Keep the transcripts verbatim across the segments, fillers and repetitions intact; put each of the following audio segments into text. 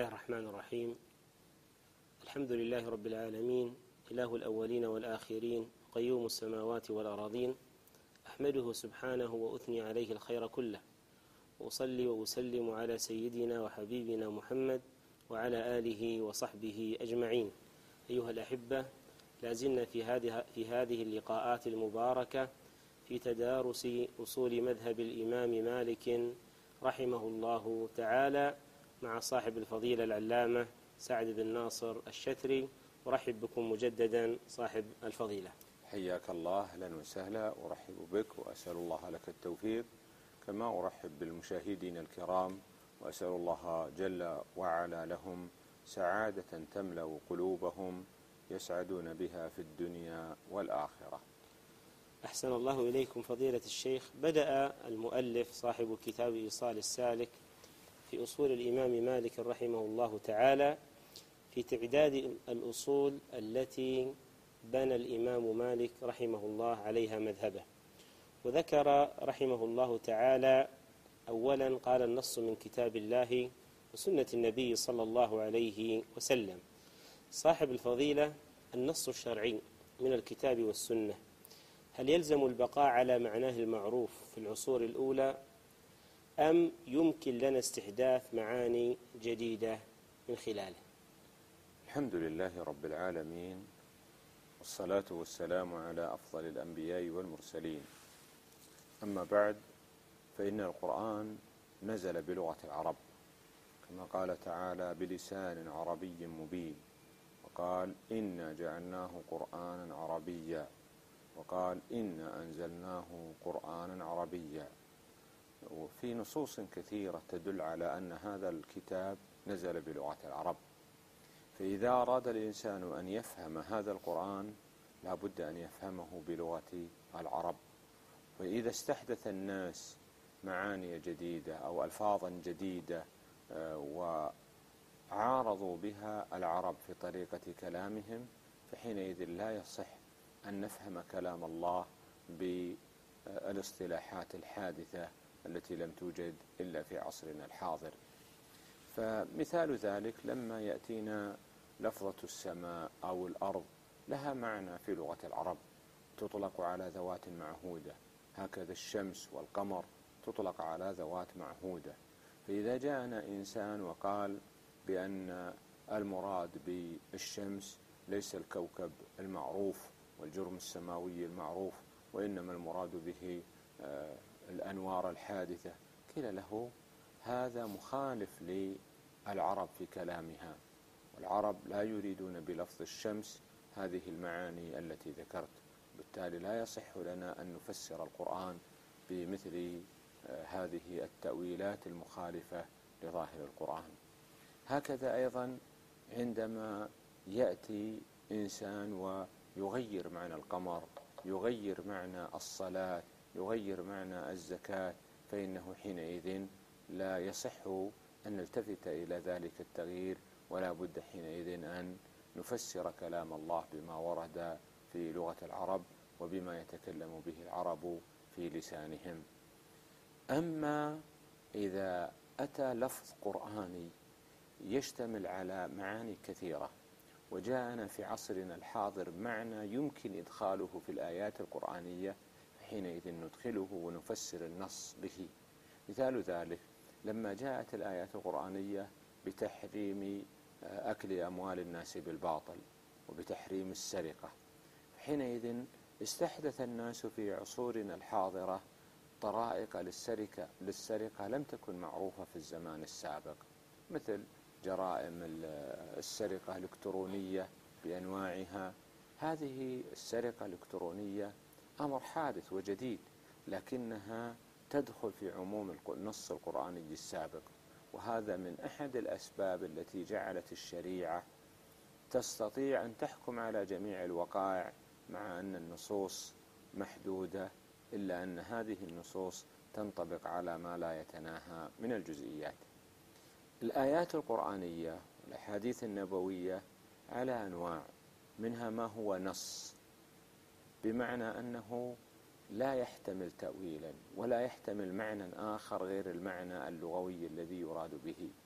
الله الرحمن الرحيم. الحمد لله رب العالمين، إله الأولين والآخرين، قيوم السماوات والأراضين. أحمده سبحانه وأثني عليه الخير كله، وأصلي وأسلم على سيدنا وحبيبنا محمد وعلى آله وصحبه أجمعين. أيها الأحبة، لازلنا في هذه في هذه اللقاءات المباركة في تدارس أصول مذهب الإمام مالك رحمه الله تعالى مع صاحب الفضيلة العلامة سعد بن ناصر الشتري. أرحب بكم مجددا صاحب الفضيلة. حياك الله، أهلا وسهلا، أرحب بك وأسأل الله لك التوفيق، كما أرحب بالمشاهدين الكرام وأسأل الله جل وعلا لهم سعادة تملأ قلوبهم يسعدون بها في الدنيا والآخرة. أحسن الله إليكم فضيلة الشيخ. بدأ المؤلف صاحب كتاب إيصال السالك في أصول الإمام مالك رحمه الله تعالى في تعداد الأصول التي بنى الإمام مالك رحمه الله عليها مذهبه، وذكر رحمه الله تعالى أولا قال: النص من كتاب الله وسنة النبي صلى الله عليه وسلم. صاحب الفضيلة، النص الشرعي من الكتاب والسنة هل يلزم البقاء على معناه المعروف في العصور الأولى، أم يمكن لنا استحداث معاني جديدة من خلاله؟ الحمد لله رب العالمين، والصلاة والسلام على أفضل الأنبياء والمرسلين. أما بعد، فإن القرآن نزل بلغة العرب، كما قال تعالى: بلسان عربي مبين، وقال: إنا جعلناه قرآنا عربيا، وقال: إنا أنزلناه قرآنا عربيا. وفي نصوص كثيرة تدل على أن هذا الكتاب نزل بلغة العرب، فإذا أراد الإنسان أن يفهم هذا القرآن لا بد أن يفهمه بلغة العرب. وإذا استحدث الناس معاني جديدة أو ألفاظا جديدة وعارضوا بها العرب في طريقة كلامهم، فحينئذ لا يصح أن نفهم كلام الله بالاصطلاحات الحادثة التي لم توجد إلا في عصرنا الحاضر. فمثال ذلك لما يأتينا لفظة السماء أو الأرض، لها معنى في لغة العرب، تطلق على ذوات معهودة، هكذا الشمس والقمر تطلق على ذوات معهودة. فإذا جاءنا إنسان وقال بأن المراد بالشمس ليس الكوكب المعروف والجرم السماوي المعروف، وإنما المراد به الأنوار الحادثة، قيل له: هذا مخالف للعرب في كلامها، والعرب لا يريدون بلفظ الشمس هذه المعاني التي ذكرت، بالتالي لا يصح لنا أن نفسر القرآن بمثل هذه التأويلات المخالفة لظاهر القرآن. هكذا أيضا عندما يأتي إنسان ويغير معنى القمر، يغير معنى الصلاة، يغير معنى الزكاة، فإنه حينئذ لا يصح أن نلتفت إلى ذلك التغيير، ولا بد حينئذ أن نفسر كلام الله بما ورد في لغة العرب وبما يتكلم به العرب في لسانهم. أما إذا أتى لفظ قرآني يشتمل على معاني كثيرة، وجاءنا في عصرنا الحاضر معنى يمكن إدخاله في الآيات القرآنية، حينئذ ندخله ونفسر النص به. مثال ذلك لما جاءت الآيات القرآنية بتحريم أكل أموال الناس بالباطل وبتحريم السرقة، حينئذ استحدث الناس في عصورنا الحاضرة طرائق للسرقة للسرقة لم تكن معروفة في الزمان السابق، مثل جرائم السرقة الإلكترونية بأنواعها. هذه السرقة الإلكترونية أمر حادث وجديد، لكنها تدخل في عموم النص القرآني السابق، وهذا من أحد الأسباب التي جعلت الشريعة تستطيع أن تحكم على جميع الوقائع، مع أن النصوص محدودة، إلا أن هذه النصوص تنطبق على ما لا يتناهى من الجزئيات. الآيات القرآنية والأحاديث النبوية على أنواع، منها ما هو نص، بمعنى أنه لا يحتمل تأويلا ولا يحتمل معنى آخر غير المعنى اللغوي الذي يراد به،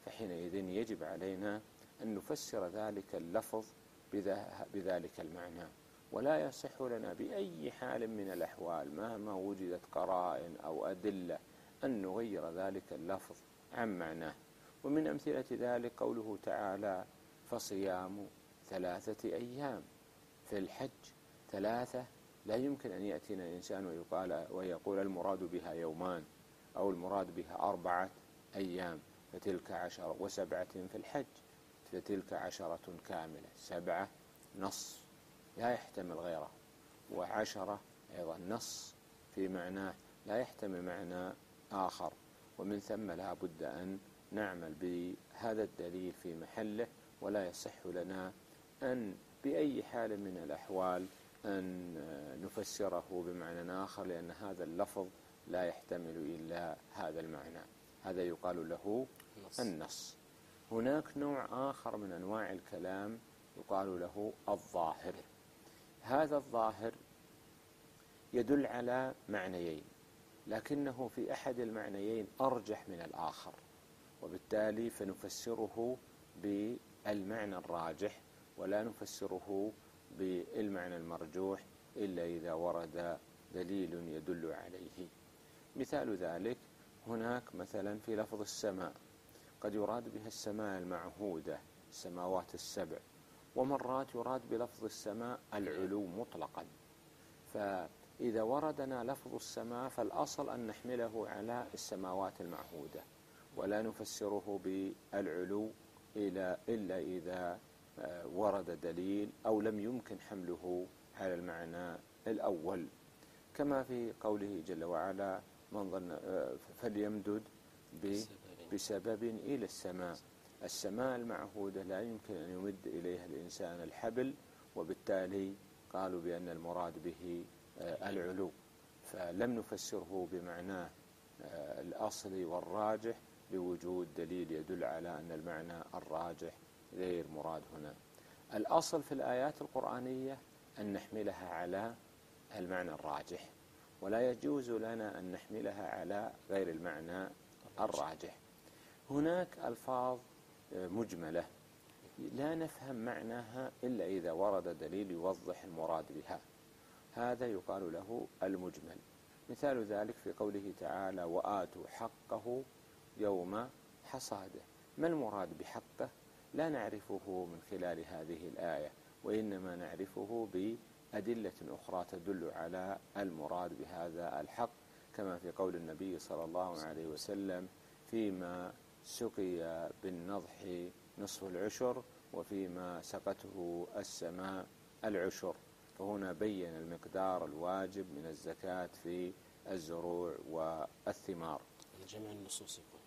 فحينئذ يجب علينا أن نفسر ذلك اللفظ بذلك المعنى، ولا يصح لنا بأي حال من الأحوال مهما وجدت قرائن أو أدلة أن نغير ذلك اللفظ عن معناه. ومن أمثلة ذلك قوله تعالى: فصيام ثلاثة أيام. في الحج ثلاثة لا يمكن أن يأتينا الإنسان ويقال ويقول المراد بها يومان أو المراد بها أربعة أيام، فتلك عشرة، وسبعة في الحج فتلك عشرة كاملة. سبعة نص لا يحتمل غيره، وعشرة أيضا نص في معناه لا يحتمل معنى آخر. ومن ثم لا بد أن نعمل بهذا الدليل في محله، ولا يصح لنا أن بأي حال من الأحوال أن نفسره بمعنى آخر، لأن هذا اللفظ لا يحتمل إلا هذا المعنى. هذا يقال له النص. هناك نوع آخر من أنواع الكلام يقال له الظاهر. هذا الظاهر يدل على معنيين، لكنه في أحد المعنيين أرجح من الآخر، وبالتالي فنفسره بالمعنى الراجح ولا نفسره بالمعنى المرجوح إلا إذا ورد دليل يدل عليه. مثال ذلك هناك مثلا في لفظ السماء، قد يراد بها السماء المعهودة، السماوات السبع، ومرات يراد بلفظ السماء العلو مطلقا. فإذا وردنا لفظ السماء فالأصل أن نحمله على السماوات المعهودة، ولا نفسره بالعلو إلا إذا ورد دليل أو لم يمكن حمله على المعنى الأول، كما في قوله جل وعلا: من ظن فليمدد بسبب إلى السماء. السماء المعهودة لا يمكن أن يمد إليها الإنسان الحبل، وبالتالي قالوا بأن المراد به العلو، فلم نفسره بمعناه الأصلي والراجح لوجود دليل يدل على أن المعنى الراجح غير مراد هنا. الأصل في الآيات القرآنية أن نحملها على المعنى الراجح، ولا يجوز لنا أن نحملها على غير المعنى الراجح. هناك ألفاظ مجملة لا نفهم معناها إلا إذا ورد دليل يوضح المراد بها، هذا يقال له المجمل. مثال ذلك في قوله تعالى: وآتوا حقه يوم حصاده. ما المراد بحقه؟ لا نعرفه من خلال هذه الآية، وإنما نعرفه بأدلة أخرى تدل على المراد بهذا الحق، كما في قول النبي صلى الله عليه وسلم: فيما سقي بالنضح نصف العشر، وفيما سقته السماء العشر. فهنا بين المقدار الواجب من الزكاة في الزروع والثمار. جمع النصوص يكون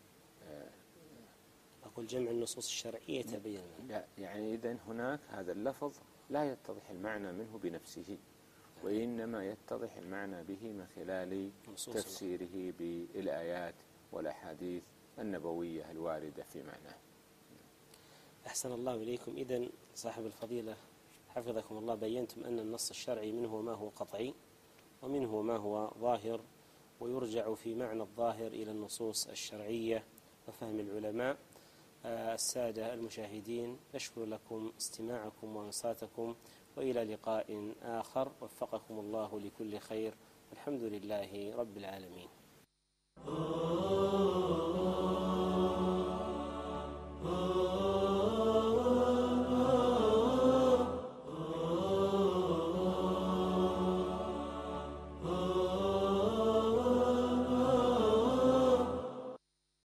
أقول جمع النصوص الشرعية تبين. لا، يعني إذن هناك هذا اللفظ لا يتضح المعنى منه بنفسه، وإنما يتضح المعنى به من خلال تفسيره بالآيات والأحاديث النبوية الواردة في معناه. أحسن الله إليكم. إذن صاحب الفضيلة حفظكم الله بينتم أن النص الشرعي منه ما هو قطعي ومنه ما هو ظاهر، ويرجع في معنى الظاهر إلى النصوص الشرعية وفهم العلماء. السادة المشاهدين، نشكر لكم استماعكم وانصاتكم، وإلى لقاء آخر، وفقكم الله لكل خير، والحمد لله رب العالمين.